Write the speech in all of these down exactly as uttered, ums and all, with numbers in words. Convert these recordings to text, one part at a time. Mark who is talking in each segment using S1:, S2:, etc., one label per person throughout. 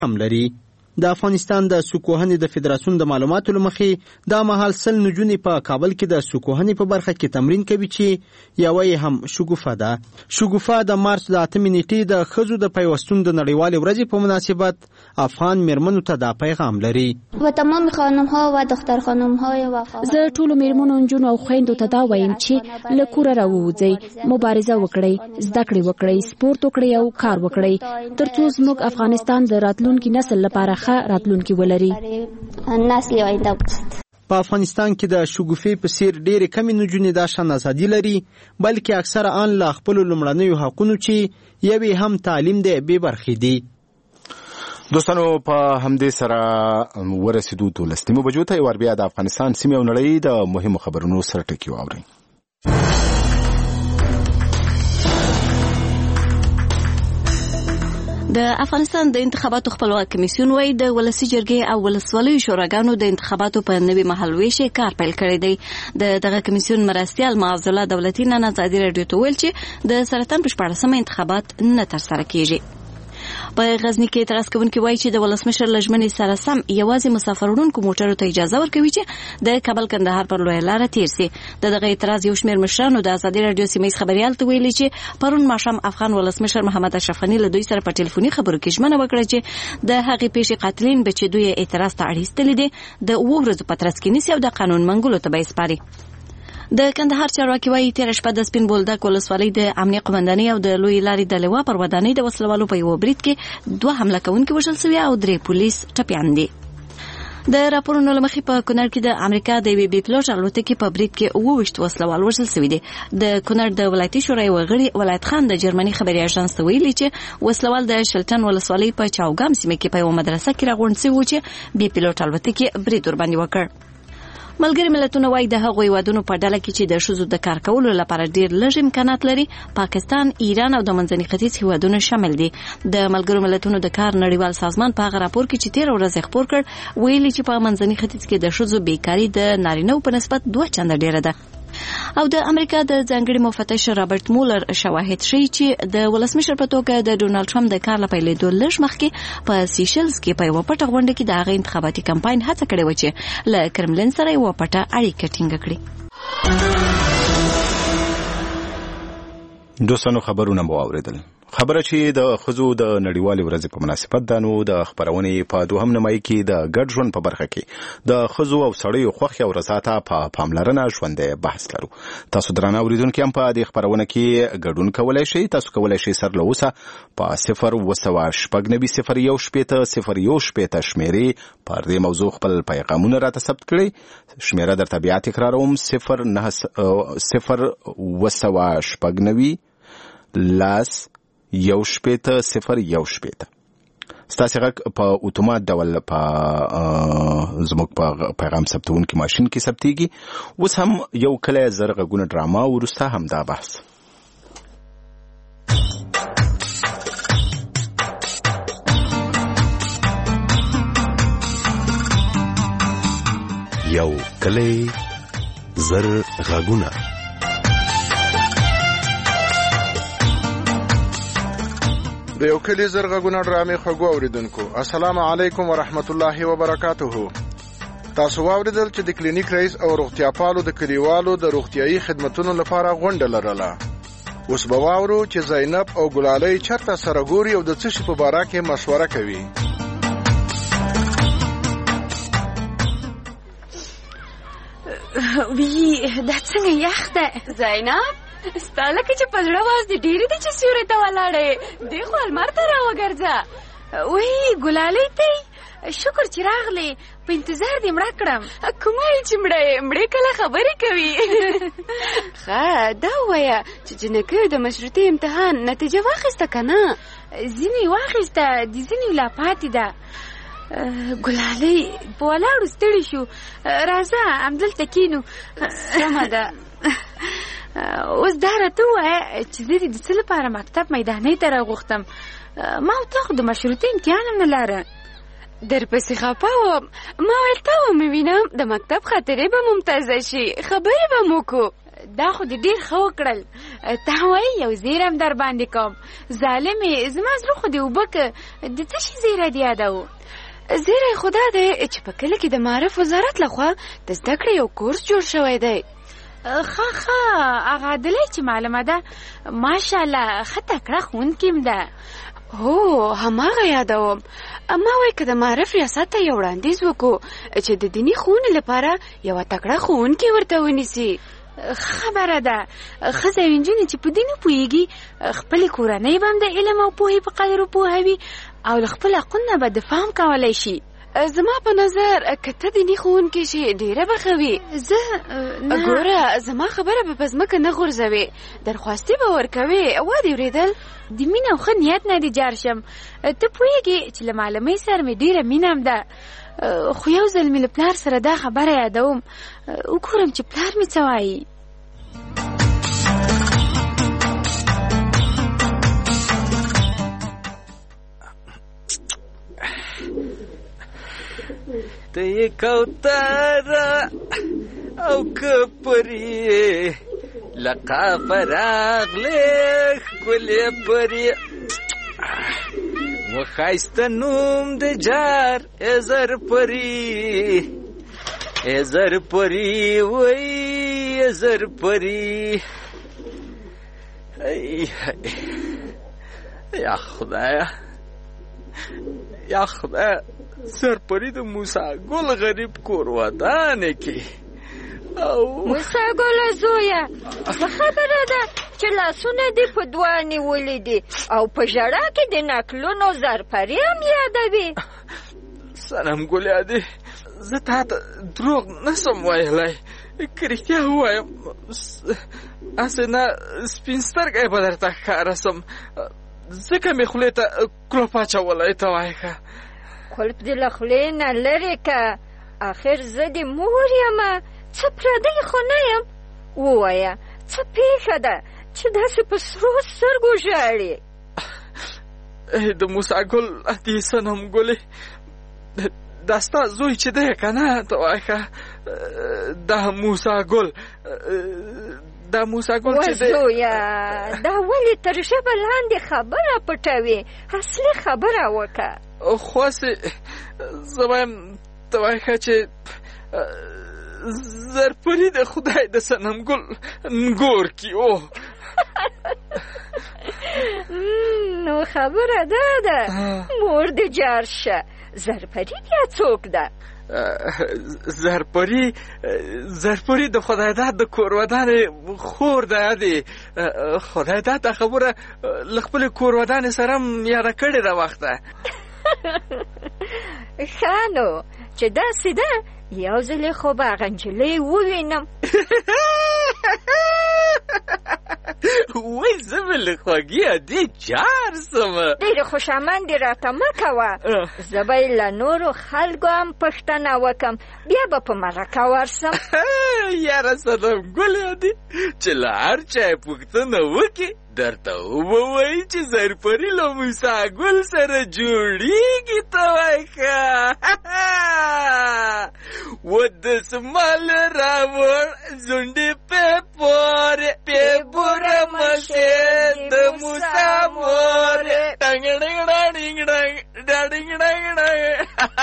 S1: هم لري. د افغانستان د سوکوهنې د فدراسیون د معلوماتو لمخې دا مهال سل نجونې په کابل کې د سوکوهنې په برخه کې تمرین کوي چې یوه یې هم شګوفه ده. شګوفه د مارچ د اتمې نیټې د ښځو د پیوستون د نړیوالې ورځې په مناسبت افغان میرمنو ته دا پیغام لري.
S2: و تمام خانم‌ها و دختر خانم‌های وفا
S3: زه ټولو میرمنو نجونو او خویندو ته دا وایم چې له کوره راووځئ، مبارزه وکړئ، زده کړې وکړئ، سپورت وکړئ او کار وکړئ ترڅو زموږ افغانستان د راتلونکي نسل لپاره راتلونکي ولري.
S2: نسل آینده باشد.
S1: په افغانستان کې د شګوفې په څیر ډېرې کمې نجونې دا شان ازادي لري، بلکې اکثره آن له خپلو لومړنیو حقونو چې یوې هم تعلیم دی بې برخې دي.
S4: دوستانو په همدې سره ورسېدو دولسنیمو بجو ته یو وار بیا د افغانستان سیمې او نړۍ د مهمو خبرونو سره ټکي واورئ.
S5: د افغانستان د انتخاباتو خپلواک کمیسیون وايي د ولسي جرګې او ولسوالیو شوراګانو د انتخاباتو په نوي مهالویش کار پیل کړی دی. د دغه کمیسیون مرستیال معاذ الله دولتي نن ازادي رادیو ته ویل چې د سرطان په شپاړسمه انتخابات نه ترسره کیږي. په غزنی کې اعتراض کوونکي وایي چې د ولسمشر لژمنې سره سم یوازې مسافروړونکو موټرو ته اجازه ورکوي چې د کابل کندهار پر لویه لاره تیر سي. د دغه اعتراض یو شمېر مشرانو د ازادي رادیو سیمه خبريال ته ویلي چې پرون ماښام افغان ولسمشر محمد اشرف غني له دوی سره په ټلیفوني خبرو کې ژمنه وکړه چې د هغې پیښې قاتلین به چې دوی اعتراض ته اړیستلي دي د اوو ورځو په ترڅ کې نیسي او د قانون منګولو ته به یې سپاري. د کندهار چارواکي وایي تېره شپه د سپین بولدک ولسوالۍ د امنیه قومندانۍ او د لویې لارې د لوا پر ودانۍ د وسلوالو په یوه برید کې دوه حمله کوونکي وژل سوي او درې پولیس ټپیان دي. د راپورونو له مخې په کونړ کې د امریکا د یوې بې پلوټ الوتکې په برید کې اووه ویشت وسلوال وژل سوي دي. د کونړ د ولایتي شورا یو غړي ولایت خان د جرمني خبري اژانس ته ویلي چې وسلوال د شلټن ولسوالۍ په چاوګام سیمه کې په یوه مدرسه کې راغونډ سوي وو چې بې پلوټ الوتکې برید ورباندې وکړ. ملګري ملتونه وايي د هغوی هیوادونو په ډله کې چې د ښځو د کار کولو لپاره ډېر لږ امکانات لري پاکستان، ایران او د منځني ختیځ هیوادونه شامل دي. د ملګرو ملتونو د کار نړیوال سازمان په هغه راپور کې چې تېره ورځ خپور کړ ویلي چې په منځني ختیځ کې د ښځو بیکاري د نارینه‌و په نسبت دوه چنده ډېره ده. او د امریکا د ځانګړي مفتش رابرټ مولر شواهد ښیي چې د ولسمشر په توګه د ډونالډ ټرمپ د کار له پیلېدو لږ مخکې په سیشلز کې په یوه پټه غونډه کې د هغه انتخاباتي کمپاین هڅه کړې وه چې له کرملین سره یوه پټه اړیکه ټینګه کړي.
S4: دوستانو خبرونه مو واورېدل. خبره چې د ښځو د نړیوالې ورځې په مناسبت ده، نو د خپرونې په دوهم نیمایي کې د ګډ ژوند په برخه کې د ښځو او سړیو خوښې او رضا ته په پاملرنه ژوندی بحث لرو. تاسو درانه اورېدونکي هم په دې خپرونه کې ګډون کولی شئ. تاسو کولی شئ سر له اوسه په صفر اوه سوه شپږ نوي صفر یو شپېته صفر یو شپېته شمېرې پر دې موضوع خپل پیغامونه راته ثبت کړئ. شمېره درته بیا تکراروم: صفر نه صفر اوه سوه شپږ نوي لاس یو شپېته صفر یو شپېته. ستاسې غږ په اتومات ډول په زموږ په پیغام ثبتونکي ماشین کې ثبتېږي. اوس هم یو کلی زر غږونه ډرامه وروسته همدا بحث.
S6: یو کلی زر غږونه.
S7: د یو کلی زر غږونه ډرامې خوږو اوریدونکو، السلام علیکم ورحمت الله وبرکاته. تاسو واوریدل چې د کلینیک رئیس او روغتیاپالو د کلیوالو د روغتیايي خدماتو لپاره غونډه لرله. اوس به واورو چې زینب او ګلالۍ چرته سره ګوري او د څه شي په باره کې مشوره کوي.
S8: وی دا څنګه یخ ده زینب؟ ستا لکه چې په زړه واز دې ډېرې دي چې سیوري ته ولاړې، دې خو المار ته راوګرځه. وی ګلالۍ ته شکر چې راغلې، په انتظار دې مړه کړم. کومه یې چې مړه مړې کله خبرې کوي. ښه دا ووایه چې جنکیو د مشروطي امتحان نتیجه واخیسته که نه؟ ځینې واخیسته، د ځینې لا پاتې ده. ګلالۍ په ولاړو ستړي شو، راځه همدلته کینو. سمه ده. اوس دا راته ووایه چې زه دې د څه لپاره مکتب میدانۍ ته راغوښتم؟ ما او تا خو د مشروطې امتحان هم نه لاره. درپسې خفه وم، ما ویل تا ومې وینم د مکتب خاطرې به ممتازه شي، خبرې به مو کو. دا خو دې ډېر ښه وکړل. ته وایې یو زیری هم در باندې کوم. ظالمې زما زړه خو دې اوبه که د څه شي زیری دې یادوو؟ زیری خو دا دی چې په کلي کې د معارف وزارت لخوا د زده کړې یو کورس جوړ شوی دی. ښه ښه هغه عادلۍ چې معلومه ده ماشاءالله ښه تکړه ښوونکې م ده. هو هماغه یادوم. ما وایي که د معارف ریاست ته یو وړاندیز وکړو چې د دیني ښوونې لپاره یوه تکړه ښوونکې ورته ونیسي. خبره ده ښځې او نجونې چې په دین وپوهېږي خپلې کورنۍ به هم د علم او پوهې په قدر وپوهوي او له خپل حقونو به دفاع هم کولی شي. زما په نظر که ته دیني ښوونکې شي ډېره به ښه وي. زه ګوره زما خبره به په ځمکه نه غورځوې، درخواستې به ورکوې. وا دې اورېدل؟ د مینه او ښه نیت نه دې جار شم. ته پوهېږې چې له معلمۍ سره مې ډېره مینه هم ده، خو یو ځل مې له پلار سره دا خبره یادوم، وګورم چې پلار مې څه وایي.
S9: ته یې کوتره او که پرې لقافه راغلې ښکلې پرې و ښایسته نوم د جار ای زر پرې ای زر پرې وی ای زر پرې. یا خدایا یا خدایا سرپری د موسی ګل غریب کور ودانې کې. او
S10: موسی ګل زویه څه خبره ده چې لاسونه دې په دوه نیولې دي او په ژړا کې د نکلونو زرپري هم یادوي؟
S9: صنم ګله دې زه تا ته دروغ نسم ویلی، که رښتیا ووایم هسې نه سپین سترګی به درته ښکاره سم، ځکه مې خولې ته کلوپ اچولی. ته وایې ښه
S10: کلپ دې له خولې نه لرې که، آخر زه دې مور یمه، څه پردی خو نه یم. ووایه څه پېښه ده چې داسې په سرو سترګو ژاړې؟
S9: د موسی ګل دې صنم ګلې دا ستا زوی چې دی که نه؟ ته وایې ښه دا موسی ګل دا موسی ګل چې دی.
S10: وزویه دا ولې تر ژبه لاندې خبره پټوې؟ اصلي خبره وکړه.
S9: خو هسې زه وایم ته وایې ښه چې زرپري د خدای د صنم ګل نګور کې و.
S10: نو خبره دا ده مور دې جار شه. زرپري بیا څوک ده؟
S9: زرپري زرپري د خدای داد د کور ودانې خور ده. دی خدای داد دا خبره له خپلې کور ودانې سره هم یاده کړې ده وخته.
S10: ښه نو چې داسې ده یو ځلې خو به هغه نجلۍ ووینم.
S9: وای زه به له خوږې ادې جار سم.
S10: ډېرې خوشامندې راته مه کوه، زه به یې له نورو خلکو هم پوښتنه وکړم، بیا به په مرکه ورسم.
S9: یاره صنم ګلې ادې چې له هر چا یې پوښتنه وکړي درته ووایي چې زرپري له موسی ګل سره جوړېږي. ته وایې ښه و دسمال راوړ زونډې پې پورې پې بوره مشې د موسی مورې ډنګ ډنګ ډنګ ډنګ ډنګ ډنګ ډنګ.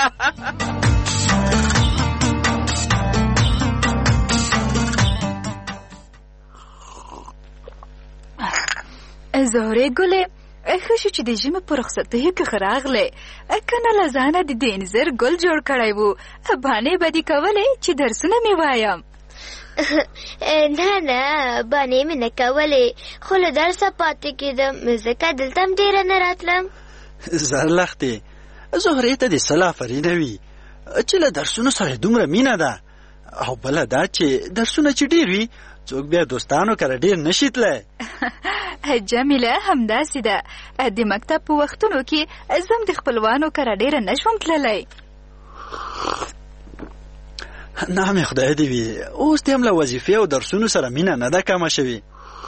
S11: زهرې ګلې ښه شو چې د ژمي په رخصتیو کې ښه راغلې، کنه له ځانه د دې انځر ګل جوړ کړی و، بانې به دې کولې چې درسونه مې وایم.
S2: نه نه بانې مې نه کولې، خو له درسه پاتې کېدم ځکه دلته هم ډېره نه راتلم.
S12: زرلښتې زهرې ته دې صلاح فرینه وي چې له درسونو سره دومره مینه ده، او بله دا چې درسونه چې ډېر وي څوک بیا دوستانو کره ډېر نشي تللی.
S11: جمیله همداسې ده، د مکتب په وختونو کې زم د خپلوانو کره ډېره نه شوم تللی.
S12: نامې خدای دې وي اوس دې هم له وظیفې او درسونو سره مینه نه ده کمه شوې.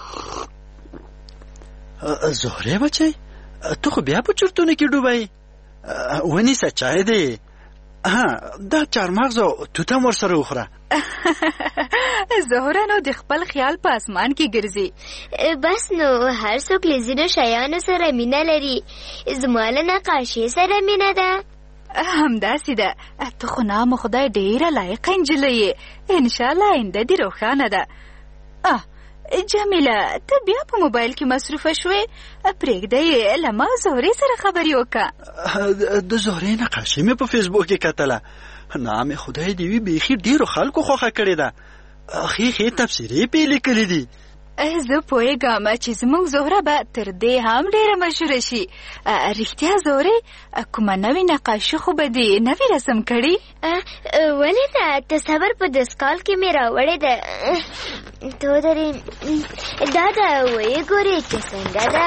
S12: زهرې بچی ته خو بیا په چرتونو کې ډوبی، ونیسه چای دی، ها دا چارمغز او توت هم ورسره وخوره.
S11: زهره نو د خپل خیال په اسمان کې ګرځي.
S2: بس نو هر څوک له ځینو شیانو سره مینه لري. زما له نقاشۍ سره مینه ده.
S11: همداسې ده. ته خو نام خدای ډېره لایقه نجلۍ یې. انشاءالله آینده دې روښانه ده. اه جمیله ته بیا په موبایل کې مصروفه شوې. پرېږده یې له ما زهرې سره خبرې وکړه.
S12: د زهرې نقاشي مې په فیسبوک کې کتله. نام خدای دې وي بیخي ډېرو خلکو خوښه کړې ده. ښې ښې تبصرې پې لیکلې دي.
S11: زه پوهېږم چې زموږ زهره به تر دې هم ډېره مشهوره شي. رښتیا زهرې کومه نوې نقاشي خو به دې نوې رسم کړي؟
S2: ولې نه، تصور په دستکال کې مې راوړې ده. تو درې دا ده ویې ګورې چې څنګه ده.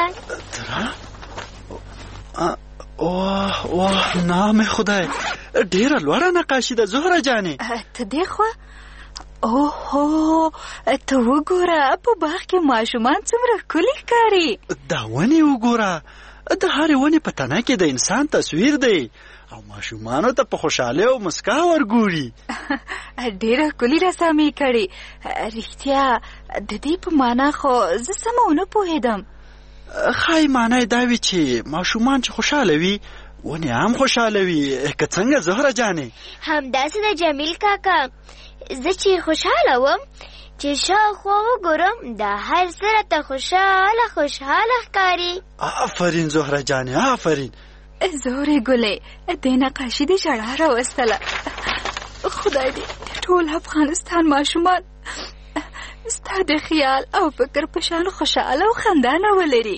S12: واه واه نام خدای ډېره لوړه نقاشي ده زهره جانې.
S11: ته دې خوا اوهو ته وګوره په باغ کې ماشومان څومره ښکلي ښکاري.
S12: دا ونې وګوره، د هرې ونې په تنه کې د انسان تصویر دی او ماشومانو ته په خوشحالۍ او مسکا ورګوري.
S11: ډېره ښکلي رسامي کړې. رښتیا د دې په معنا خو زه سمه ونه پوهېدم.
S12: ښایي معنا یې دا وي چې ماشومان چې خوشحاله وي ونې هم خوشحاله وي. که څنګه زهره جانې؟
S2: همداسې د جمیل کاکا. زه چې خوشحاله وم چې شاوخوا وګورم دا هر څه راته خوشحاله خوشحاله ښکاري.
S12: آفرین زهره جانې آفرین.
S11: زهرې ګلې دې نقاشي دې ژړا راوستله. خدای دې ټول افغانستان ماشومان ستا د خیال او فکر په شان خوشحاله او خندانه ولري.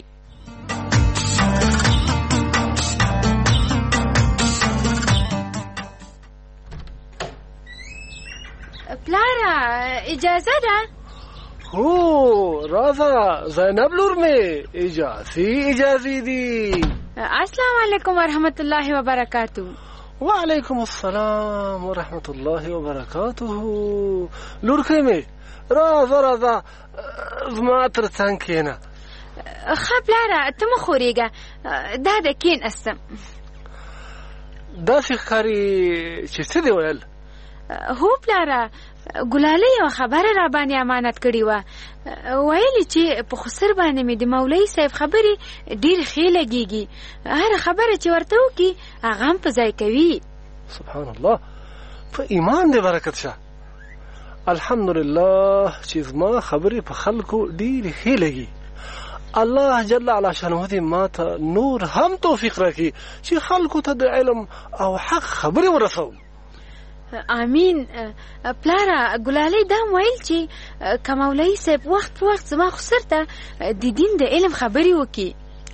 S8: پلاره اجازه ده؟
S13: هو راځه زینب لور مې اجازي اجازي دي.
S8: السلام علیکم ورحمت الله وبرکاتو.
S13: وعلیکم السلام ورحمت الله وبرکاته. لورکې مې راځه راځه زما تر څنګ کښېنه.
S8: ښه پلاره ته مه خورېږه، دا ده کښېناستم.
S13: داسې ښکاري چې څه دې ویل؟
S8: هو پلاره ګلالۍ یوه خبره را باندې امانت کړې وه. ویلې چې په خسر باندې مې د مولوي صاحب خبرې ډېرې ښې لګېږي. هره خبره چې ورته وکړي هغه هم په ځای کوي.
S13: سبحان الله، په ایمان دې برکت شه. الحمدلله چې زما خبرې په خلکو ډېرې ښې لګي. الله جل علا شانه دې ما ته نور هم توفیق راکړي چې خلکو ته د علم او حق خبرې ورسوم.
S8: امین. پلاره ګلالۍ دا ویل چې که مولوي صاحب وخت په وخت زما خسر ته د دین د علم خبرې وکړي.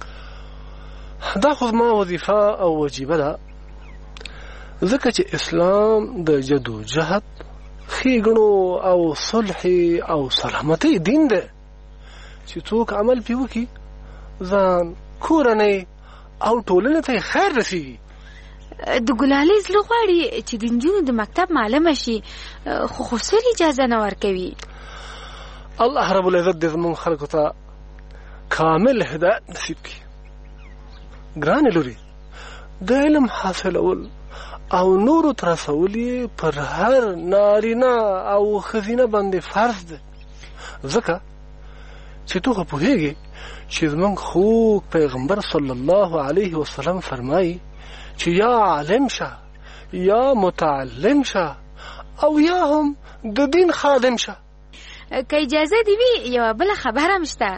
S13: دا خو زما وظیفه او وجیبه ده، ځکه چې اسلام د جدوجهد ښېګڼو او صلح او سلامتۍ دین دی چې څوک عمل پې وکړي ځان کورنۍ او ټولنې ته خیر رسېږي.
S8: د ګلالۍ زړه غواړي چې د نجونو د مکتب معلمه شي، خو خسر اجازه نه ورکوي.
S13: الله رب العزت دې زموږ خلکو ته کامل هدایت نصیب کړي. ګرانې لورې، د علم حاصلول او نورو ته رسول یې پر هر نارینه او ښځینه باندې فرض دی، ځکه چې تو خو پوهېږې چې زموږ خوږ پیغمبر صلی الله علیه وسلم فرمایي چې یا عالم شه یا متعلم شه او یا هم د دین خادم شه.
S8: که اجازه دی وي یوه بله خبره هم شته.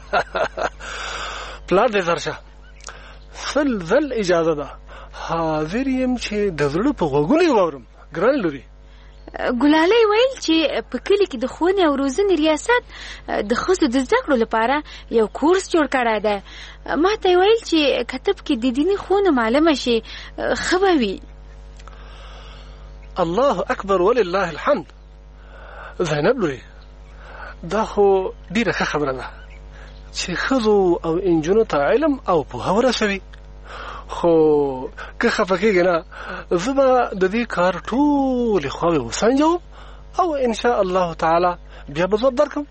S13: پلار دې درشه، سل ځل اجازه ده، حاضر یم چې د زړه په غوږونو یې واورم. ګرانې لورې،
S8: ګلالۍ ویل چې په کلي کې د ښوونې او روزنې ریاست د ښځو د زده کړو لپاره یو کورس جوړ کړی دی. ما ته یې ویل چې که ته پکې د دیني ښوونو معلمه شي ښه به وي.
S13: الله اکبر ولله الحمد. زینب لورې، دا خو ډېره ښه خبره ده چې ښځو او انجونو ته علم او پوهه ورسوي. خو که خفه کېږې نه، زه به د دې کار ټولې خواوې وسنجوم او انشاء الله تعالی بیا به ځواب درکړم.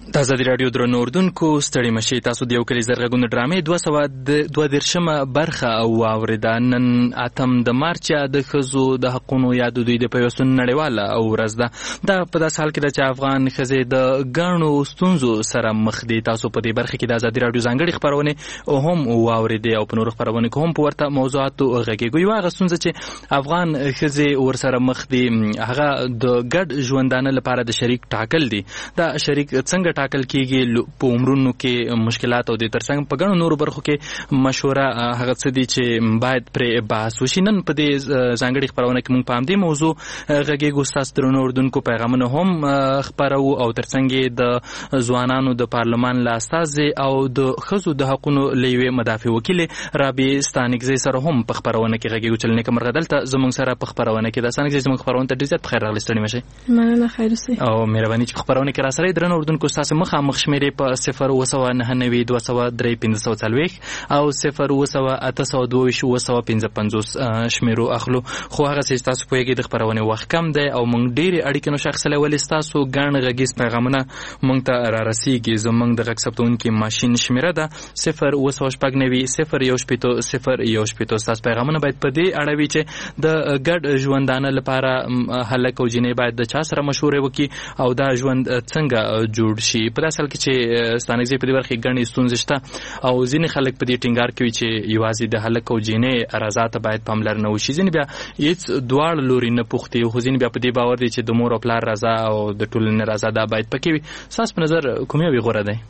S14: د ازادي راډیو درنو اردوونکو ستړي مشي تاسو د یو کلی زرغونې ډرامې دوه سوه دوه دېرشمه برخه واورېده. نن اتم د مارچ د ښځو د حقونو یا د دوی د پیوستون نړیواله ورځ ده. دا په داسې حال کې ده چې افغان ښځې د ګڼو ستونزو سره مخ دي. تاسو په دې برخه کې د ازادي راډیو ځانګړې خپرونې هم واورېدې او په نورو خپرونو کې هم په ورته موضوعاتو غږېږو. یوه هغه ستونزه چې افغان ښځې ورسره مخ دي هغه د ګډ ژوندانه لپاره د شریک ټاکل دي. دا شریک څنګه ټاکل کیږي په عمرونو کې مشکلات او د ترڅنګ په ګڼو نورو برخو کې مشوره هغه څه دي چې باید پرې بحث وشي. نن په دې ځانګړې خپرونه کې موږ په همدې موضوع غږېږو. ستاسو درنو اردوونکو پیغامونه هم خپرو او ترڅنګ د ځوانانو د پارلمان له استازي او د ښځو د حقونو له یوې مدافع وکیلې رابعې ستانکزۍ سره هم په خپرونه کې غږېږو. چې نیکه مرغه دلته زموږ سره په خپرونه کې ده. ستانکزۍ زموږ خپرونه ته ډېر زیات په خیر راغلئ. ستړي مه شئ.
S15: مننه. خیر اوسئ.
S14: او مهرباني چې په خپرونه کې راسره درنو اردوونکو ستاسو مخامخ شمیرې په صفر اوه سوه نهه نوي دوه سوه درې پنځه سوه څلوېښت او صفر اوه سوه اته سوه دوه ویشت اوه سوه پنځه پنځوس شمیرو اخلو. خو هغه چې تاسو پوهېږئ د خپرونې وخت کم دی او موږ ډېرې اړیکې نشو اخیستلی ولې ستاسو ګڼ غږیز پیغامونه موږ ته رارسېږي. زموږ د غږ ثبتوونکي ماشین شمیره ده صفر اوه سوه شپږ نوي صفر یو شپېتو صفر یو شپېتو. ستاسو پیغامونه باید په دې اړه وي چې د ګډ ژوندانه لپاره هلک او جینۍ باید د چا سره مشورې وکړي او دا ژوند څنګه جوړ شي. په داسې حال کې چې ستانکزۍ په دې برخه کې ګڼې ستونزې شته او ځینې خلک په دې ټینګار کوي چې یوازې د هلک او جینۍ رضا ته باید پاملرنه وشي. ځینې بیا هېڅ دواړه لوري نه پوښتي خو ځینې بیا په دې باور دي چې د مور او پلار رضا او د ټولنې رضا دا باید پکې وي. ستاسو په نظر کوم یو غوره دی؟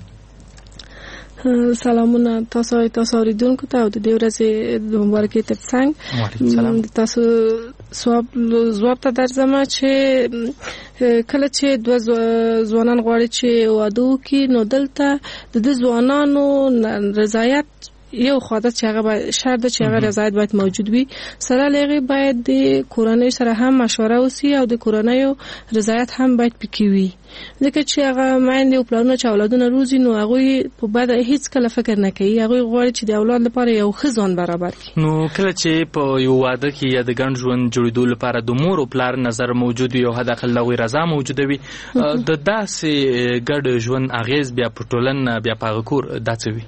S15: سلامونه تاسو تاسو اوریدونکو ته او د دې ورځې د مبارکۍ ترڅنګ تاسو سواب زواب ته درځم چې کله چې دوه ځوانان غواړي چې واده وکړي نو دلته د دې ځوانانو رضایت یو خاطر چې هغه شرط چې هغه رضایت باید موجود وي. سره لغه باید د کورنۍ سره هم مشوره وسی او د کورنۍ رضایت هم باید پکې وي. ځکه چې هغه مایند او پلانونه چې اولادونه روزي نو هغه په بعد هیڅ کله فکر نه کوي. هغه غواړي چې د اولاد لپاره یو خزان برابر کړي.
S14: نو کله چې په یو واده کې یا د ګڼ ژوند جوړېدو لپاره د مور او پلار نظر موجود وي او حداقل لغوي رضا موجوده وي د داسې ګډ ژوند اغیز بیا په ټولنه بیا په کور داسې وي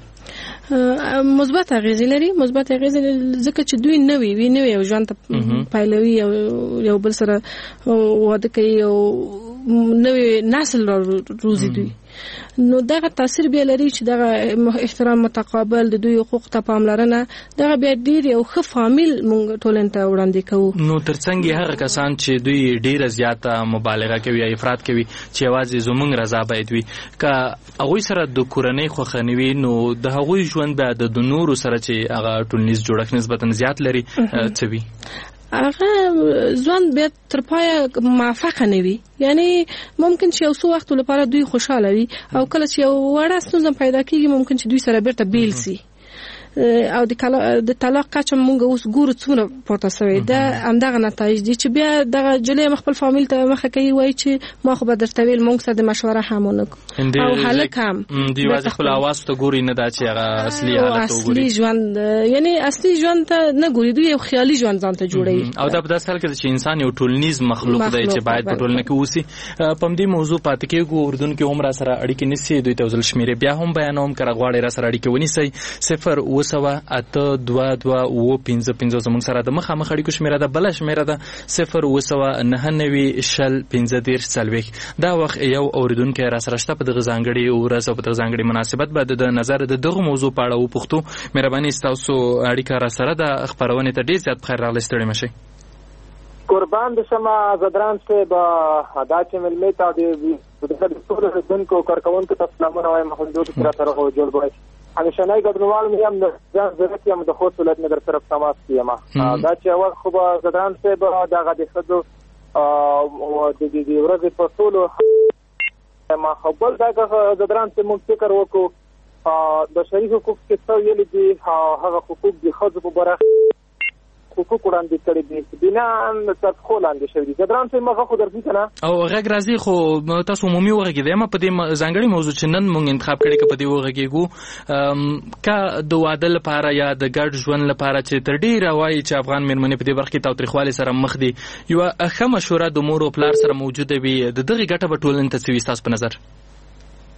S15: مثبت اغیز لري. مثبت اغیز ځکه چې دوی نوې وی نوې او ژوند پایلوي او یو بل سره واده کوي او نوې نسل روزي دوی نو دغه تاثیر به لري چې دغه احترام متقابل د دوی حقوق ته پاملرنه دغه بیا ډیر یو ښه فامیل مونږ ټولنه ته وړاندې کوو.
S14: نو ترڅنګ هغه کسان چې دوی ډیر زیاته مبالغه کوي یا افراط کوي چې یوازې زمونږ رضا باید وي که هغوی سره د کورنۍ خوښه نه وي نو د هغوی ژوند به د نورو سره چې هغه ټولنیز جوړښت نسبتا زیات لري څه وي
S15: هغه ځوان بیا تر پایه موافق نه وي. یعنی ممکن چې یو څو وخت لپاره دوی خوشاله وي او کله چې یو وړه ستونزه پیدا کیږي ممکن چې دوی سره بیرته بیل سي او د د طلاق کچه مونږ اوس ګورو څونه پورته شوی دا همدغه نتایج دي چې بیا دغه جلې خپل فامیل ته مخه کوي وای چې ما خو به درته ویل مونږ سره د مشوره هم ونکړو او هلک هم
S14: دی واځي خپل आवाज ته ګوري نه دا چې هغه اصلي حالت وګوري
S15: اصلي ژوند یعنی اصلي ژوند ته نه ګوري دوی یو خیالي ژوند ځان ته جوړوي
S14: او دا په داسې حال کې چې انسان یو ټولنیز مخلوق دی چې باید په ټولنه کې اوسي. په دې موضوع پاتې کېږو اردن کې هم را سره اړیکې نسی دوی ته ځل شمیرې بیا هم بیانوم کړه غواړي را سره اړیکې ونیسي صفر اوه سوه اته دوه دوه اوه پنځه پنځه زموږ سره د مخامخ اړیکو شمیره ده. بله شمیره ده صفر اوه سوه نهه نوي شل پنځه دېرش څلوېښت. دا وخت یو اوریدونکی را سره شته په دغه ځانګړې ورځ او په دغه ځانګړې مناسبت به د نظر د دغه موضوع په اړه وپوښتو. مهرباني ستاسو اړیکه را سره ده خپرونې ته ډېر زیات بخیر راغلی. ستړي مه شئ.
S16: قربان د شمه زدران صاحب دا چې ملمې ته د ټولو اوریدونکو کارکوونکو ته سلامونه وایم. محمود سره سره جوړ بای همیشنای ګډونوال مې هم د ځان ضرورت یم د خوست ولایت نه در طرف تماس کیم دا چې اول خو به زدران صاحب دغه د ښځو د دې ورځې په ټولو ما خپل دغه زدران صاحب موږ فکر وکړو د شریف حقوق کې څه ویل دي هغه حقوق د ښځو په برخه حقوق وړاندې کړي دي بنا تر خو لاندې شوی دي. زدران صاحب مخه خو درځي کنه
S14: او غږ راځي خو تاسو عمومي وګورئ ما په دې ځانګړي موضوع چې نن موږ انتخاب کړی کې په دې وګورئ کا د واده لپاره یا د ګډ ژوند لپاره چې تر ډیره وایي چې افغان مېرمنې په دې برخه کې تاوتریخوالي سره مخ دي یو ښه مشوره د مور او پلار سره موجوده وي د دغه ګټه په ټولنه ته څه وي تاسو په نظر؟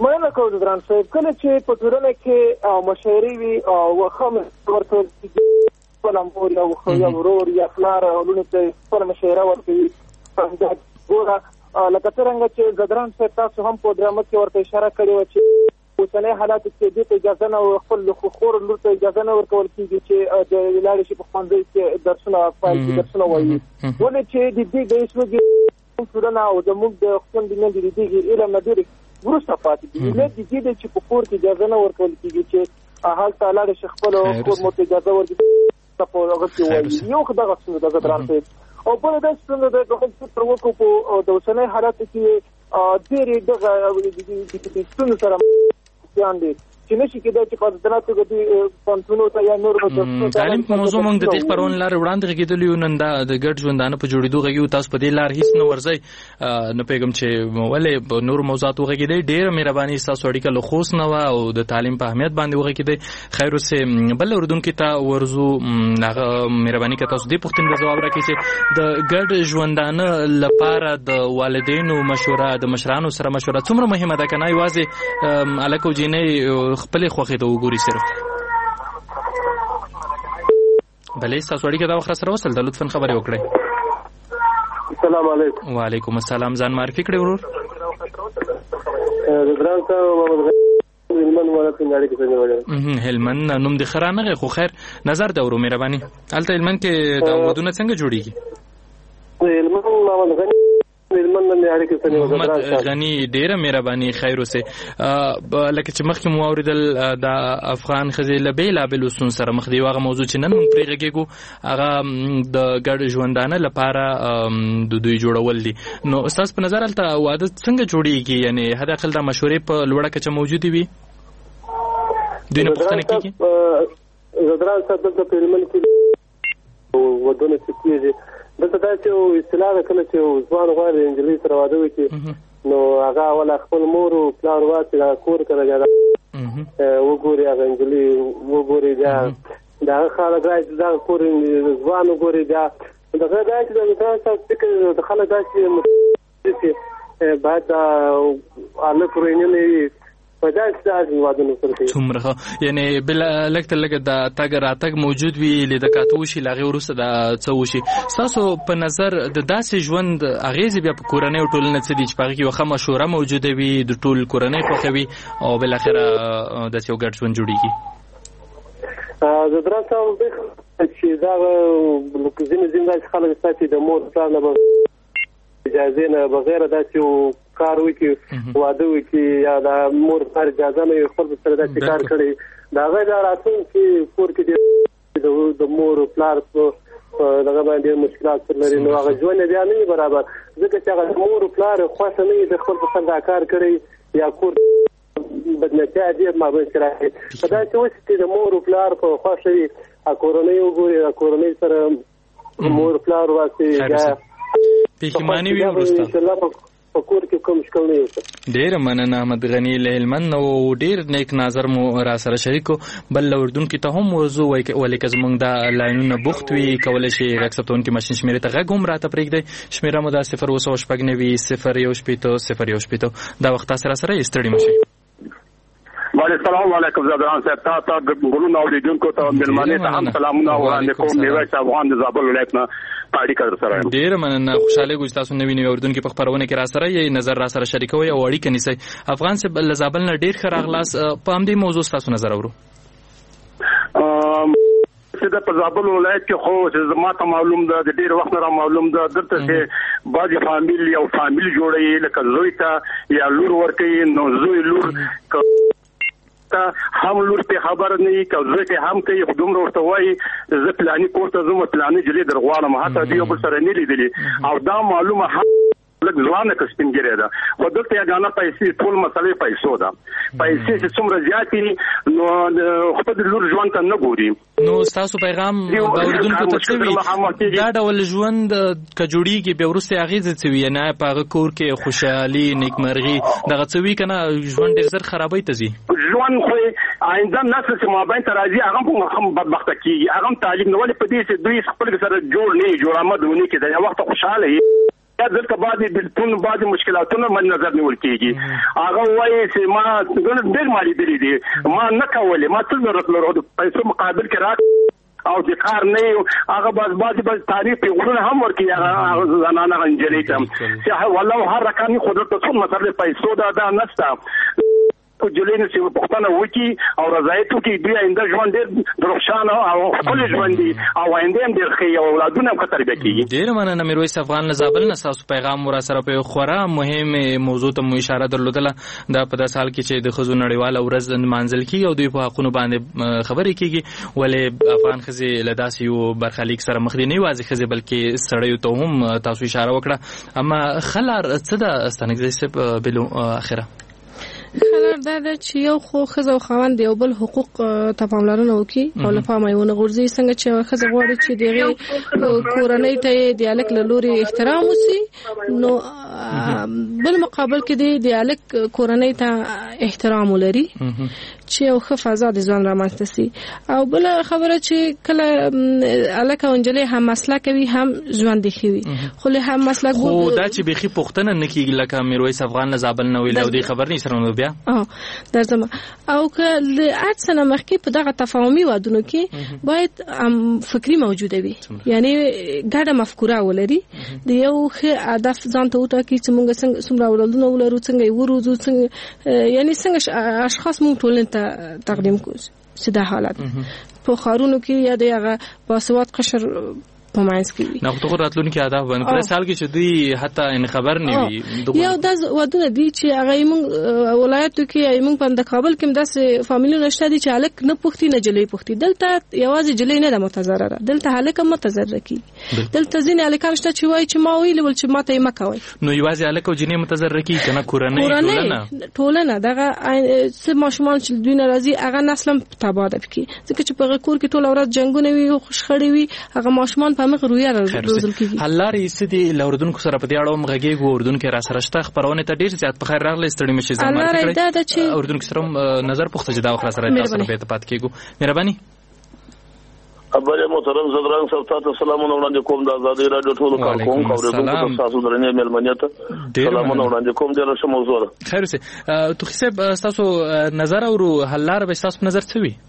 S16: مننه کوم ګران صاحب. کله چې په ټولنه کې مشاعرې وي او ښه ورکول کېږي خپل مور یا یا ورور یا پلار لوڼو ته خپله مشاعره ورکوي. ګوره لکه څرنګه چې زدران صاحب تاسو هم په ډرامه کې ورته اشاره کړې وه چې اوسنی حالاتو کې دې ته اجازه نه خپل خور لور ته اجازه نه ورکول کېږي چې د لاړې شي په ښوونځي کې درسونه پیل کړي درسونه وایي. ولې چې د دې د اسلوب ټولنه او زموږ د خویندو میندې د دې علم نه ډېرې وروسته پاتې دي. علت د دې دی چې په کور کې اجازه نه ورکول کېږي چې هلته لاړې شي خپلو کور مو ته اجازه ورکړي په هغه کې وایي. یو خو دغه ستونزه ده زدران صاحب. او بله داسې ستونزه ده که موږ فکر وکړو په د اوسنۍ حالاتو کې ډېرې دغه ستونزو سره دي چې نشي کېدای چې په ځاناتو کې پنځونو ته یا نور
S14: تعلیم په موضوع موږ د دې خبرونه لار وړاندې کېدلی یو نن دا د ګډ ژوندانه په جوړېدو غږیو تاسو په دې لار هیڅ نه ورځئ نه پیغام چې ولې نور موضوعات وغږېدی. ډېره مهرباني ستاسو اړیکه له خوست نه وه او د تعلیم په اهمیت باندې وغږېدی. خیر اوسې بل اردونکي ته ورځو هغه مهرباني که تاسو دې پوښتنې ته ځواب راکړئ چې د ګډ ژوندانه لپاره د والدینو مشوره د مشرانو سره مشوره څومره مهمه ده که نه یوازې هلک او جینۍ خپلې خوښې ته وګوري صرف. بلې ستاسو اړیکه دا وخت سره وصل ده لطفا خبرې وکړئ.
S17: السلام علیکم.
S14: وعلیکم السلام. ځان معرفي کړئ ورور.
S17: زدران صاحب محمد هلمند والا پنځاړي کې څنګه وړم
S14: هلمند نوم د خرانه خو خیر نظر دا ورو مهرباني. هلته هلمند کې دا ودونه څنګه جوړیږي؟
S17: هلمند محمد غني
S14: محمد غني ډیره مهرباني. خیر اوسه لکه چې مخکې مو اوریدل د افغان ښځې له بېلابېلو ستونزو سره مخ دي. هغه موضوع چې نن موږ پرې غږېږو هغه د ګډ ژوندانه لپاره د دوی جوړول دي. نو ستاسو په نظر هلته واده څنګه جوړیږي؟ یعنې حداقل دا مشورې په لوړه کچه موجودې وي دوی نه پوښتنه کېږي؟
S17: زدران صاحب دلته په هلمند کې ودونه چې کېږي دلته دا چې اصطلاح ده کله چې ځوان غواړي نجلۍ سره واده وکړي نو هغه اوله خپل مور او پلار واسي دا کور کړه وګوري هغه نجلۍ وګوري بیا د هغه خلک راځي دا کور ځوان وګوري بیا دغه دا چې دا فکر د خلک دا چې باید هلک ورینلی
S14: څومره یعنې بل لږ تر لږه د تګ راتګ موجود وي لیدکات وشي له هغې وروسته دا څه وشي. ستاسو په نظر د داسې ژوند اغېزې بیا په کورنۍ او ټولنه څه دي چې په هغې کې یوه ښه مشوره موجوده وي د ټول کورنۍ خوښوي او بالاخره داسې یو ګډ ژوند جوړېږي؟
S17: زدران صاحب چې دغه ځینې ځینې داسې خلک شته چې د مور پلار نه به اجازې نه بغیر داسې کار وکړي واده وکړي یا د مور پلار اجازه نه وي خپل سره داسې کار کړی د هغه دا راتلونکي کور کې د مور پلار په دغه باندې ډېر مشکلات سره لري نو هغه ژوند یې بیا نه وي برابر ځکه چې هغه مور پلار خوښه نه وي د خپل په سر دا کار کړی یا کور بدنتیا ډېر مابین کې راځي په داسې وخت کې د مور پلار په خوښه وي کورنۍ وګوري کورنۍ سره مور پلار واسي یا
S14: پښیماني وي وروسته
S17: په کور کې کوم مشکل نه وي.
S14: ډېره مننه احمد غني له هلمند او ډېر نیک نظر مو را سره شریکو. بل اردونکي ته هم موضوع ولې که زموږ دا لاینونه بوخت وي کولی شي غږ ثبتونکي ماشین شمېرې ته غږ هم راته پرېږدئ. شمېره مو دا صفر اوه سوه شپږ نوي صفر یو شپېته صفر یو شپېته. دا وخت تاسو را سره یې ستړي مه شئ.
S18: السلام علیکم زدران صاحب تاسو ته ګلونه اوریدونکو ته مېلمانه ته هم سلامونه وړاندې کوم. میرویس افغان د زابل ولایت نه پاړیکه در سره یم.
S14: ډېره مننه خوشحاله ګوز تاسو نوي نوي اردونکي په خپرونه کې را سره یې نظر را سره شریکوي او اړیکه نیسئ. افغان صاحب له زابل نه ډېر ښه راغلاست. په همدې موضوع ستاسو نظر اورو.
S18: چې د په زابل ولایت کې خو چې زما ته معلوم ده د ډېر وخت نه را معلوم ده دلته چې بعضې فامیل یو فامیل جوړوي لکه زوی ته یا لور ورکوي نو زوی لور هم لور په خبر نه وي که زه ته هم کوي خو دومره ورته وایي زه پلاني کور ته ځم پلاني جلې در غواړم حتی دوی یو بل سره نه لیدلي او دا معلومه هم لږ ځوانه که سپینګیرې ده خو دلته یګانه پیسې ټول مسلې پیسو ده. پیسې چې څومره زیاتې نو خپل لور ژوند ته نه ګوري.
S14: نو ستاسو پیغام د اردونکو ته څه وي دا ډول ژوند که جوړیږي بیا وروسته اغېزې څه وي نه په هغه کور کې خوشحالي نیکمرغي دغه څه وي که نه ژوند ډېر زر خرابۍ ته ځي؟
S18: ژوند خو آینده نسل چې مابین ته راځي هغه هم بدبخته کېږي هغه هم تعلیم نه ولې په دې چې دوی خپل سره جوړ نه وي جوړ آمد ونه کړي د یو وخت خوشحاله وي دلته بعضې بلتون بعضې مشکلاتونه مد نظر نیول کېږي. هغه وایي چې ما ډېر ما لیدلي دي، ما نه کولې، ما څه ضرورت لرو د پیسو مقابل کې را او د کار نه یو هغه باز بعضې بعضې تاریخ پیغورونه هم ورکوي هغه زنانه هغه نجلۍ ته چې والله هر رقمي قدرت ته څومره مسله پیسو دا دا نشته. جلې نه چې پښتنه وکي او رضایت وکي دوی آینده ژوند ډېر روښانه او ښکلی ژوند دي او آینده هم ډېر ښه او اولادونه هم ښه تربیه کېږي.
S14: ډېره مننه میرویس افغان له زابل نه ستاسو پیغام مو راسره په یو خورا مهمې موضوع ته مو اشاره درلودله. دا په داسې حال کې چې د ښځو نړیواله ورځ نمانځل کېږي او دوی په حقونو باندې خبرې کېږي، ولې افغان ښځې له داسې یو برخلیک سره مخ دي، نه یوازې ښځې بلکې سړیو ته هم تاسو اشاره وکړه. اما ښه لار څه ده ستانکزی صاحب بلو اخره؟
S15: خلر دا ده چې یو خو ښځه او خاوند یو بل حقوق ته پاملرنه وکړي او له پامه یې ونه غورځي. څنګه چې ښځه غواړي چې د هغې کورنۍ ته یې د هلک له لورې احترام وسي، نو بل مقابل کې د هلک کورنۍ ته احترام ولري چې یو ښه فضا د ژوند رامنځته سي. او بله خبره چې کله هلک او نجلۍ هم مسلک وي هم ژوند یې ښه وي، خو له هم مسلک
S14: خو دا چې بیخي پوښتنه نه کېږي لکه میرویس افغان له زابل نه ویل او دې خبر نه سره نو بیا
S15: درځم. او که له اټ سنه مخکې په دغه تفاهمي وادونو کې باید فکري موجوده وي، یعنی ګډه مفکوره ولري، د یو ښه هدف ځان ته وټاکي چې موږ څومره اولادونه ولرو، څنګه یې وروزو، څنګه یعنی څنګه اشخاص موږ ټولنې ته تقدیم کوو. چې دا حالت په ښارونو کې یا د هغه باسواد قشر په ماینس کې وي.
S14: نو ته راتلونکي اهداف باندې پر سال کې چې دوی حتی ان خبر نه وي.
S15: یو د ودونه دي چې هغه موږ ولایتو کې موږ په د کابل کې داسې فامیلونه شته دي چې هلک نه پوښتي نه جلۍ پوښتي. دلته یوازې جلۍ نه ده متضرره، دلته هلک هم متضرر کیږي. دلته ځینې هلکان شته چې وایي چې ما ویلي ول چې ما ته یې مه کوئ.
S14: نو یوازې هلک او جنۍ متضرر کیږي که نه کورنۍ ټولنه
S15: ټولنه دغه څه ماشومان چې دوی نه راځي هغه نسل هم تباه ده پکې، ځکه چې په هغه کور کې ټوله ورځ جنګونه وي او شخړې وي، هغه ماشومان په مخ رویه روزل کیږي.
S14: حل لارې څه دي؟ له اردن سره په دې اړه هم غږیږو، اردن کې را سره شته خبرونه ته ډېر زیات په خیر راغلی. ستړي مشي زما کړی اردن کې سره نظر پوښتنه چې دا وخت سره تاسو سره به اتفاق کیږو. مهرباني
S19: ابله محترم زدران صاحب تاسو سلامونه وړاندې کوم د آزادۍ رادیو ټولو کارکونکو اوریدونکو تاسو درنې مېلمنې ته سلامونه وړاندې کوم. ډېر ښه موضوع ده.
S14: خیر اوسې. توخي صاحب تاسو نظر او حل لاره به تاسو نظر څه وي؟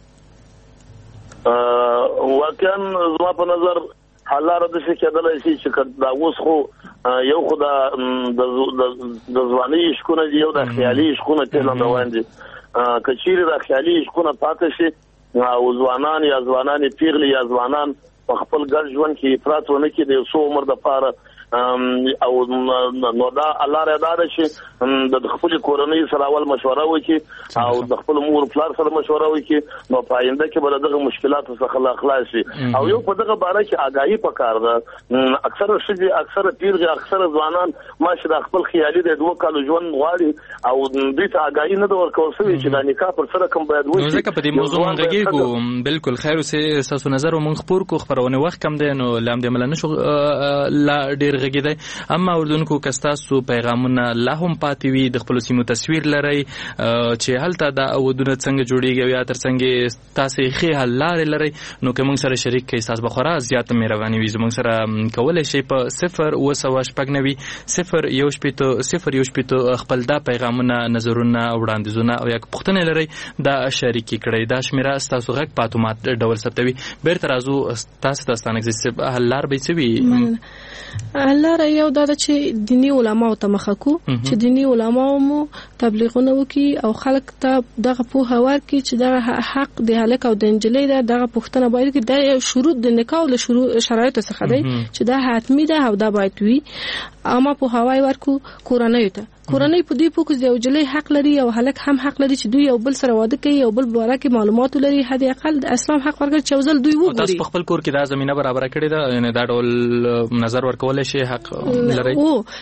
S19: واقعا زما په نظر حل لاره د څه کېدلای شي چې دا اوس خو یو خو د ځوانۍ عشقونه دي، یو د خیالي عشقونه تېل روان دي. که چیرې د خیالي عشقونه پاتې شي او ځوانان یا ځوانانې پیغلې یا ځوانان په خپل ګډ ژوند کې افراط ونه کړي د یو څو عمر دپاره، او نو دا الله را داره چې د خپل کورنۍ سره اول مشوره وکړي او د خپل مور پلار سره مشوره وکړي، نو په آینده کې به دغه مشکلاتو څخه خلاص شي. او یو په دغه باره کې آګاهي پکار ده. اکثره ښځې اکثره پیغلې اکثره ځوانان ماشي د خپل خیالي د دوه کالو ژوند غواړي او دوی ته آګاهي نه ده ورکول شوې چې دا نکاح پر سره کوم باید وشي.
S14: نو ځکه په دې موضوع موږ غږیږو. بالکل خیر اوسې. ستاسو نظر موږ خپور کو خبرونه وخت کم دی نو لام دې مل نه شو لا ډېر غږیدای. اما اردوونکو که ستاسو پیغامونه لا هم پاتې وي، د خپلو سیمو تصویر لرئ چې هلته دا ودونه څنګه جوړېږي یا تر څنګه تاسې ښې حل لارې لرئ، نو که موږ سره شریک کړئ ستاسو به خورا زیاته مهرباني وي. زموږ سره کولی شئ په صفر اوه سوه شپږ نوي صفر یو شپېته صفر یو شپېته خپل دا پیغامونه، نظرونه، وړاندیزونه او یا پوښتنې لرئ دا شریکې کړئ. دا شمېره ستاسو غږ په اتومات ډول ثبتوي. بیرته راځو تاسو ته ستانکزی صاحب حل لار به څه وي؟
S15: حل لاره یو دا ده چې دیني علماو ته مخه کو، چې دیني علماو مو تبلیغونه وکړي او خلک ته دغه پوهه ورکړي چې دغه حق د هلک او د نجلۍ ده. دغه پوښتنه باید کې د شروط د نکاح له شروع شرایطو څخه دی چې دا حتمي ده او دا باید وي. اما پوهاوی ورکو کورنۍ ته، کورنۍ په دې پوه کې یو جلۍ حق لري او هلک هم حق لري چې دوی یو بل سره واده کوي، یو بل باره کې معلومات لري. حد اقل د اسلام حق ورکړي چې ځل دوی وګوري.
S14: تاسو په خپل کور کې دا زمينه برابر کړې ده، یعنی دا ډول نظر ورکول شي حق لري.
S15: او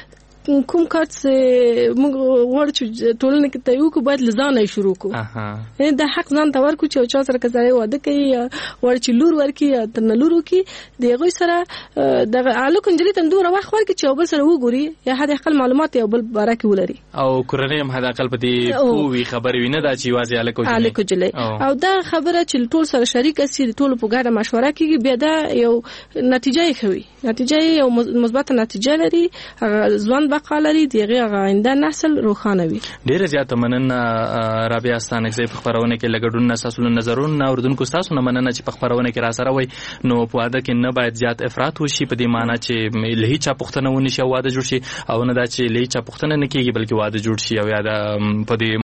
S15: کوم کار چې موږ غواړو چې ټولنه کې ته یو کو باید لزانه شروع کو یعنی د حق ځان ته ورکو چې چا سره کزړې واده کوي ور چې لور ورکی تر نه لور کی دغه سره د الو کنجلی تم دوه وخت ورکی چې بل سره وګوري یا هدا خپل معلومات یو بل بارکه ولري
S14: او کورنۍ هم هدا خپل پدې پوي خبرې ویني دا چې واځي الکو جلی
S15: الکو جلی او دا خبره چې ټول سره شریک سي ټول په ګډه مشوره کوي بیا دا یو نتیجه یې خوي نتیجه یو مثبت نتیجه لري ځوان بقا لري دغه آینده نسل روښانه وي.
S14: ډیره زیاته مننه رابعه ستانکزی په خبرونه کې لګډون اساسو نظرونه اوردونکو تاسو نه مننه چې په خبرونه کې را سره وای نو په واده کې نه باید زیات افراط وشي په دې معنی چې له هیڅ پښتنه ونی شي واده جوړ شي او نه دا چې له هیڅ پښتنه نه کیږي بلکې واده جوړ شي او یا د په دې